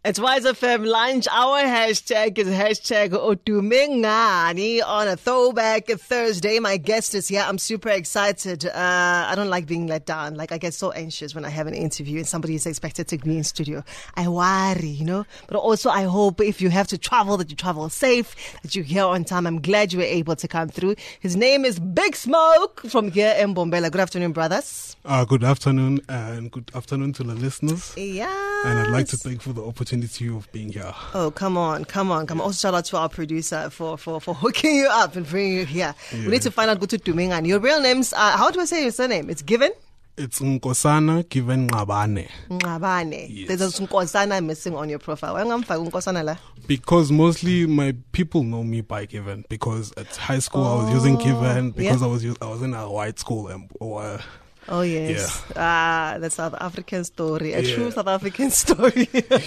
It's Wise FM lunch. Our hashtag is hashtag Otumengani on a throwback Thursday. My guest is here. I'm super excited. I don't like being let down. Like, I get so anxious when I have an interview and somebody is expected to be in studio. I worry, you know. But also, I hope if you have to travel, that you travel safe, that you're here on time. I'm glad you were able to come through. His name is Big Smoke from here in Mbombela. Good afternoon, brothers. Good afternoon, and good afternoon to the listeners. Yeah. And I'd like to thank you for the opportunity of being here. Oh, come on. Also, shout out to our producer for hooking you up and bringing you here. Yeah. We need to find out Gutu Tumengan. Your real name's, how do I say your surname? It's Given? It's Nkosana Given Ngabane. Ngabane. Yes. There's a Nkosana missing on your profile. Because mostly my people know me by Given. Because at high school I was using Given because I was in a white school. Oh, yes. Yeah. That's South African story. A true South African story.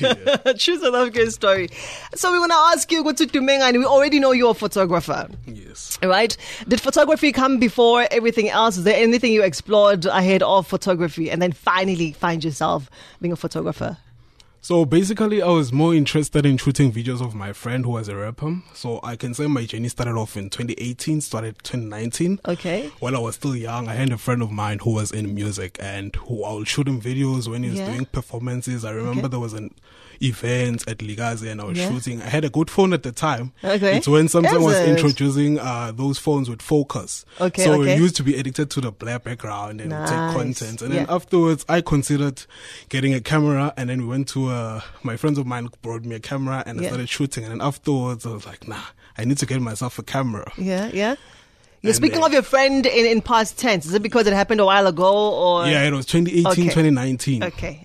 A true South African story. So we want to ask you, Gutu Tumengan, we already know you're a photographer. Yes. Right? Did photography come before everything else? Is there anything you explored ahead of photography and then finally find yourself being a photographer? So basically, I was more interested in shooting videos of my friend who was a rapper. So I can say my journey started off in 2018, started 2019. Okay. While I was still young, I had a friend of mine who was in music and who I would shoot him videos when he was doing performances. I remember there was an event at Ligazi and I was shooting. I had a good phone at the time. Okay. It's when Samsung was introducing those phones with focus. Okay. So it used to be edited to the black background and take content. And then afterwards, I considered getting a camera, and then we went to my friends of mine brought me a camera and I started shooting. And then afterwards, I was like, nah, I need to get myself a camera. Yeah. You're speaking of your friend in past tense. Is it because it happened a while ago? Or? Yeah, it was 2018, 2019.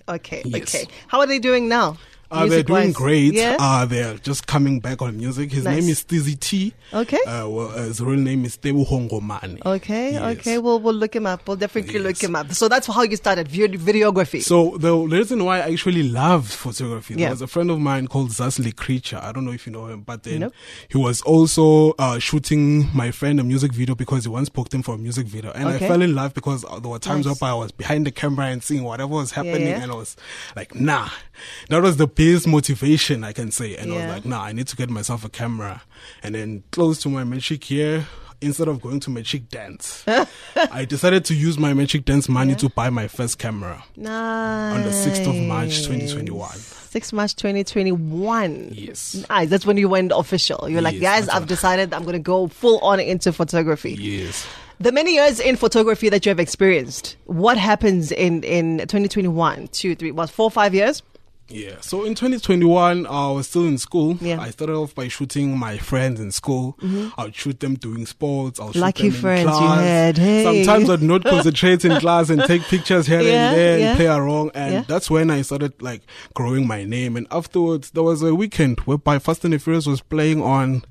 Okay. How are they doing now? They're doing great. Yeah? They're just coming back on music. His name is Tizzy T. Okay. His real name is Tebu Hongomani. Okay. We'll look him up. We'll definitely look him up. So that's how you started videography. So the reason why I actually loved photography, there was a friend of mine called Zasli Creature. I don't know if you know him, but then he was also shooting my friend a music video because he once booked him for a music video. And I fell in love because there were times where I was behind the camera and seeing whatever was happening and I was like, nah. That was the biggest motivation, I can say. And I was like, nah, I need to get myself a camera. And then close to my matric year, instead of going to matric dance, I decided to use my matric dance money to buy my first camera. Nice. On the 6th of March, 2021. 6th March 2021. Yes. Nice. That's when you went official. You're like, guys, I've decided I'm going to go full on into photography. Yes. The many years in photography that you have experienced, what happens in 2021, 2, 3, 4 or 5 years? Yeah. So in 2021, I was still in school. Yeah. I started off by shooting my friends in school. I would shoot them doing sports. I would Lucky shoot them friends in class. you had. Hey. Sometimes I'd not concentrate in class and take pictures here and there and play around. And that's when I started like growing my name. And afterwards, there was a weekend whereby Fast and the Furious was playing on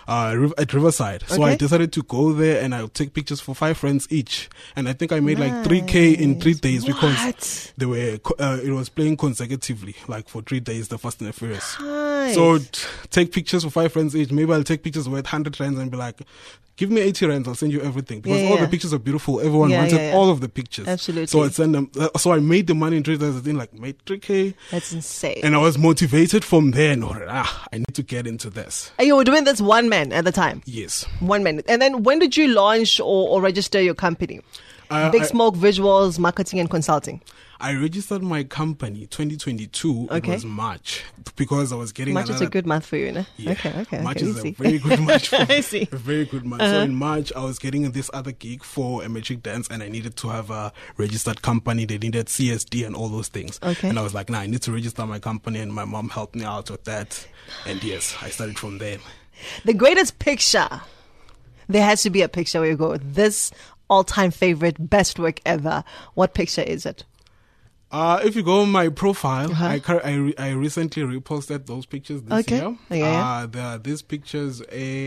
at Riverside. So I decided to go there and I would take pictures for 5 friends each. And I think I made like 3K in 3 days because they were it was playing consecutively, like for 3 days, the Fast and the Furious. Nice. So take pictures for 5 friends each. Maybe I'll take pictures with 100 friends and be like, give me 80 rands, I'll send you everything. Because all the pictures are beautiful. Everyone wanted all of the pictures. Absolutely. So I send them. So I made the money in 3 days. I think like made 3K. That's insane. And I was motivated from there. And I need to get into this. And you were doing this one man at the time? Yes. 1 man. And then when did you launch or register your company? Big Smoke Visuals, Marketing and Consulting. I registered my company 2022. It was March because I was getting March is a good month for you, no? Yeah. Okay. March is a very good month for me. I see. A very good month. So in March, I was getting this other gig for a matric dance and I needed to have a registered company. They needed CSD and all those things. Okay. And I was like, nah, I need to register my company, and my mom helped me out with that. And yes, I started from there. The greatest picture. There has to be a picture where you go, this all-time favorite, best work ever. What picture is it? If you go on my profile, I recently reposted those pictures this year. There are these pictures,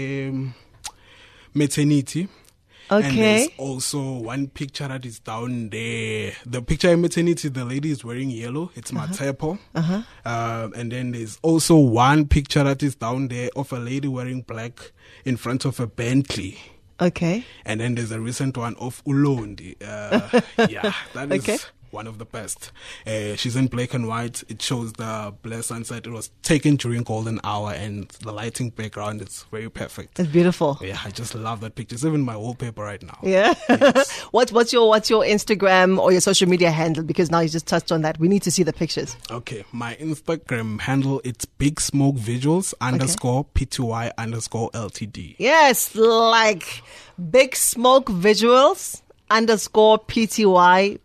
maternity. Okay. And there's also one picture that is down there. The picture in maternity, the lady is wearing yellow. It's Matepo. And then there's also one picture that is down there of a lady wearing black in front of a Bentley. Okay. And then there's a recent one of Ulondi. That is one of the best. She's in black and white. It shows the blue sunset. It was taken during golden hour, and the lighting background is very perfect. It's beautiful. Yeah, I just love that picture. It's even my wallpaper right now. Yeah. Yes. What's your Instagram or your social media handle? Because now you just touched on that. We need to see the pictures. Okay, my Instagram handle, it's Big Smoke Visuals _PTY _LTD. Yes, like Big Smoke Visuals _PTY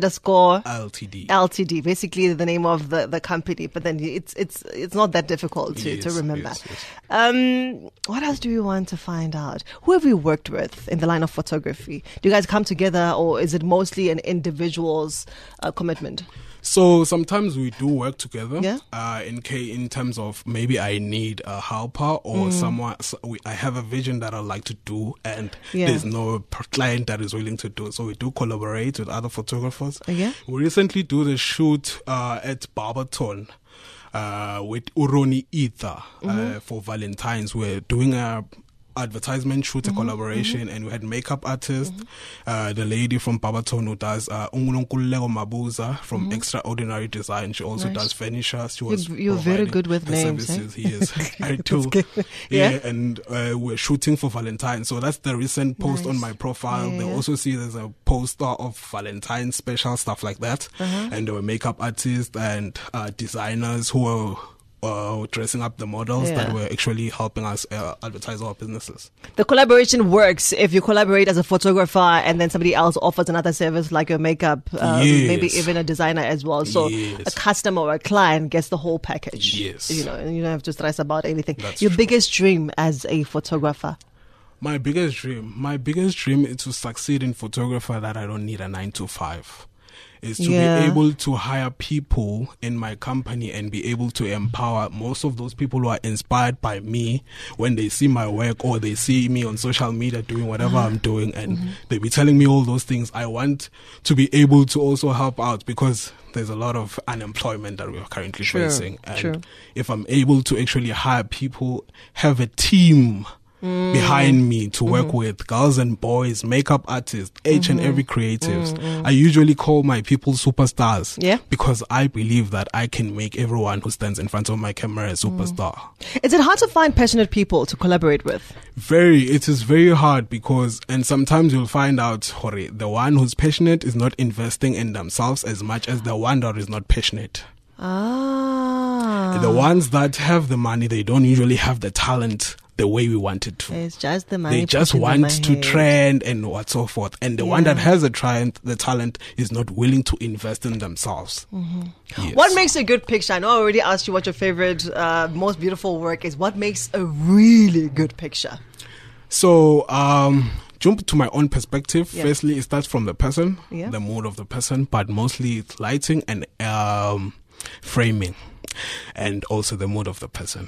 _LTD. Basically the name of the company, but then it's not that difficult to remember. Yes. What else do you want to find out? Who have you worked with in the line of photography? Do you guys come together, or is it mostly an individual's commitment? So sometimes we do work together. Yeah. In terms of maybe I need a helper or someone. I have a vision that I like to do, and there's no client that is willing to do it. So we do collaborate with other photographers. Yeah. We recently do the shoot at Barberton with Uroni Ether for Valentine's. We're doing a advertisement shoot, a collaboration, and we had makeup artist, the lady from Barberton who does Unkululeko Mabuza from Extraordinary Design. She also does furniture. You're very good with names. Services. He is. I do. And we're shooting for Valentine. So that's the recent post on my profile. They also see there's a poster of Valentine special stuff like that, and there were makeup artists and designers who were dressing up the models that were actually helping us advertise our businesses. The collaboration works if you collaborate as a photographer and then somebody else offers another service like your makeup, maybe even a designer as well. So a customer or a client gets the whole package. Yes. And you don't have to stress about anything. That's your true. biggest dream as a photographer? My biggest dream is to succeed in photography that I don't need a 9 to 5. Is to be able to hire people in my company and be able to empower most of those people who are inspired by me when they see my work or they see me on social media doing whatever I'm doing, and they be telling me all those things. I want to be able to also help out because there's a lot of unemployment that we are currently facing. And if I'm able to actually hire people, have a team behind me to work with, girls and boys, makeup artists, each and every creatives. I usually call my people superstars because I believe that I can make everyone who stands in front of my camera a superstar. Is it hard to find passionate people to collaborate with? It is very hard because, and sometimes you'll find out, the one who's passionate is not investing in themselves as much as the one that is not passionate. The ones that have the money, they don't usually have the talent the way we want it to. It's just the money. They just want to trend and what so forth. And the one that has the talent is not willing to invest in themselves. Yes. What makes a good picture? I know I already asked you what your favorite, most beautiful work is. What makes a really good picture? So, jump to my own perspective. Firstly, it starts from the person, the mood of the person, but mostly it's lighting and framing. And also the mood of the person.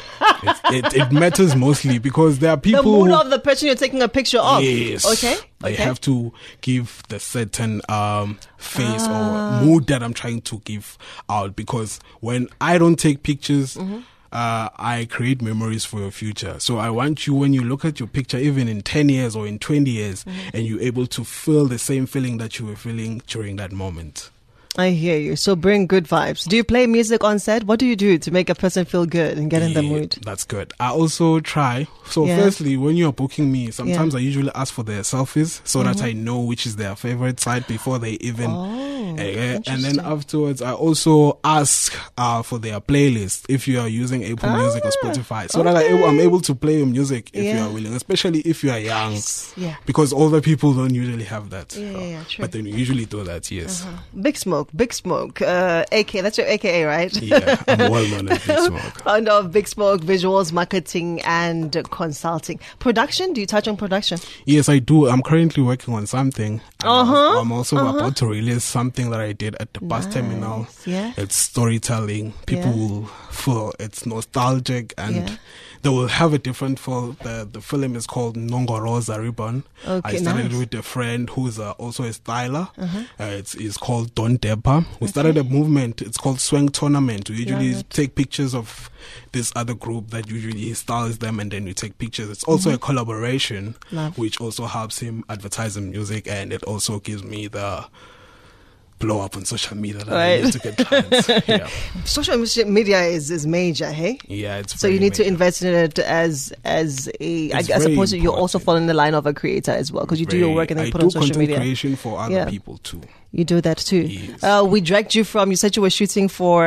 It matters mostly because there are people. The mood of the person you're taking a picture of. Yes. Okay. They have to give the certain face or mood that I'm trying to give out. Because when I don't take pictures, I create memories for your future. So I want you, when you look at your picture, even in 10 years or in 20 years, and you're able to feel the same feeling that you were feeling during that moment. I hear you. So bring good vibes. Do you play music on set? What do you do to make a person feel good and get in the mood? That's good. I also try. So firstly, when you're booking me, sometimes I usually ask for their selfies so that I know which is their favorite side before they even... and then afterwards, I also ask for their playlist if you are using Apple Music or Spotify, so that I'm able to play your music if you are willing, especially if you are young. Because older people don't usually have that. True. But then you usually do that, Big Smoke. AK, that's your AKA, right? Yeah, I'm well known as Big Smoke. Founder of Big Smoke Visuals, Marketing and Consulting. Production, do you touch on production? Yes, I do. I'm currently working on something. I'm also about to release something that I did at the bus terminal. It's storytelling. People will feel it's nostalgic and they will have a different feel. The film is called Nongoroza Ribbon. I started with a friend who's also a styler. It's called Don Depa. We started a movement. It's called Swang Tournament. We usually take pictures of this other group that usually styles them, and then we take pictures. It's also a collaboration, which also helps him advertise the music, and it also gives me the blow up on social media that Right. I need to get clients. Yeah. Social media is major, hey? Yeah, it's So you need major. to invest in it as I suppose you also fall in the line of a creator as well, because you do your work and then put on social content media. creation for other people too. You do that too. Yes. We dragged you from. You said you were shooting for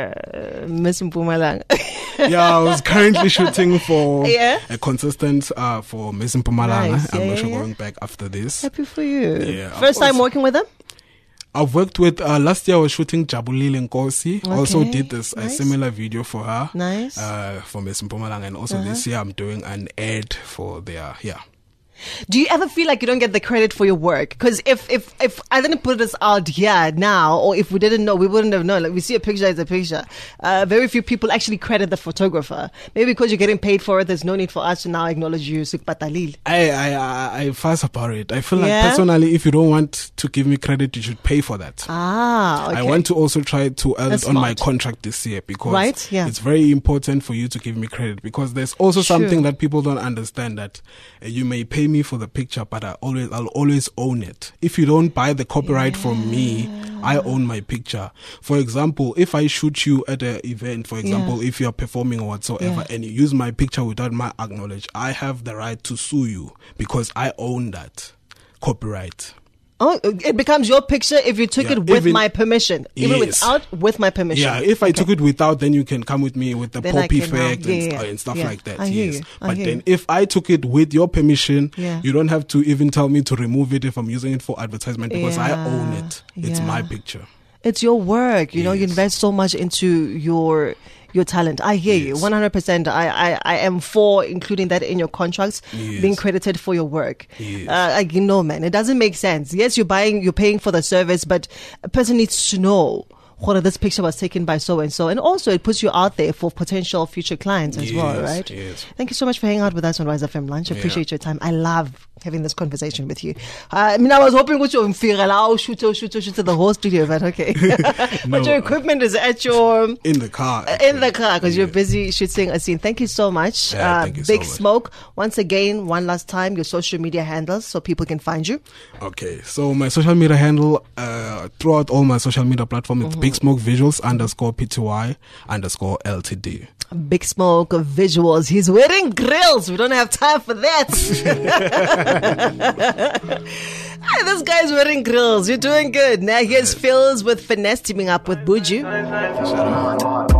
Miss Mpumalanga. Yeah, I was currently shooting for Yeah. a contestant for Miss Mpumalanga. Nice. I'm Yeah, actually yeah. going back after this. Happy for you. Yeah, First time also- working with them? I've worked with, last year I was shooting Jabulile Nkosi. Also Okay, did this, a nice. similar video for her. Nice. For Miss Mpumalanga. And also this year I'm doing an ad for their, Do you ever feel like you don't get the credit for your work? Because if I didn't put this out here now, or if we didn't know, we wouldn't have known. Like, we see a picture as a picture. Very few people actually credit the photographer. Maybe because you're getting paid for it, there's no need for us to now acknowledge you. Sukpatalil. I fuss about it. I feel like Yeah? personally, if you don't want to give me credit, you should pay for that. Ah, okay. I want to also try to earn That's it on my smart. contract this year because Right, yeah. it's very important for you to give me credit, because there's also Sure. something that people don't understand, that you may pay me for the picture, but I'll always own it. If you don't buy the copyright from me, I own my picture. For example, if I shoot you at an event, for example, if you're performing or whatsoever, and you use my picture without my acknowledge, I have the right to sue you because I own that copyright. Oh, it becomes your picture if you took Yeah, it with even- my permission. Even Yes. without, with my permission. Yeah, if I took it without, then you can come with me with the Then I pop can effect now- yeah, and stuff yeah. like that. I hear Yes. you. I But hear then you. if I took it with your permission, Yeah. you don't have to even tell me to remove it if I'm using it for advertisement, because I own it. It's Yeah. my picture. It's your work. You know, you Yes. invest so much into your talent. I hear you Yes. 100%. I am for including that in your contracts, Yes. being credited for your work. Yes. You know, man, it doesn't make sense. Yes, you're paying for the service, but a person needs to know whether this picture was taken by so and so, and also it puts you out there for potential future clients as well, Yes, right? yes. Thank you so much for hanging out with us on Rise FM Lunch. I Yeah. appreciate your time. I love having this conversation with you. I mean, I was hoping that you'll shoot the whole studio, but okay. But No. your equipment is at your In the car. because you're busy shooting a scene. Thank you so much. Yeah, thank you so Big much. Smoke. Once again, one last time, your social media handles so people can find you. Okay, so my social media handle throughout all my social media platforms, it's Big Smoke Visuals _PTY_LTD. Big Smoke Visuals. He's wearing grills. We don't have time for that. Hey, this guy's wearing grills. You're doing good. Now here's Phils with Finesse teaming up with Buju. Shout out.